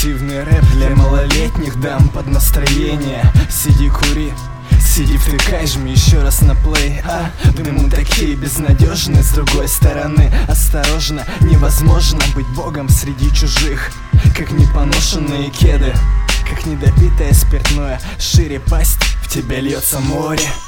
Агрессивный рэп для малолетних дам под настроение. Сиди, кури, сиди, втыкай, жми еще раз на плей. Дыму такие безнадежные. С другой стороны, осторожно, невозможно быть богом среди чужих. Как непоношенные кеды, как недопитое спиртное. Шире пасть, в тебя льется море.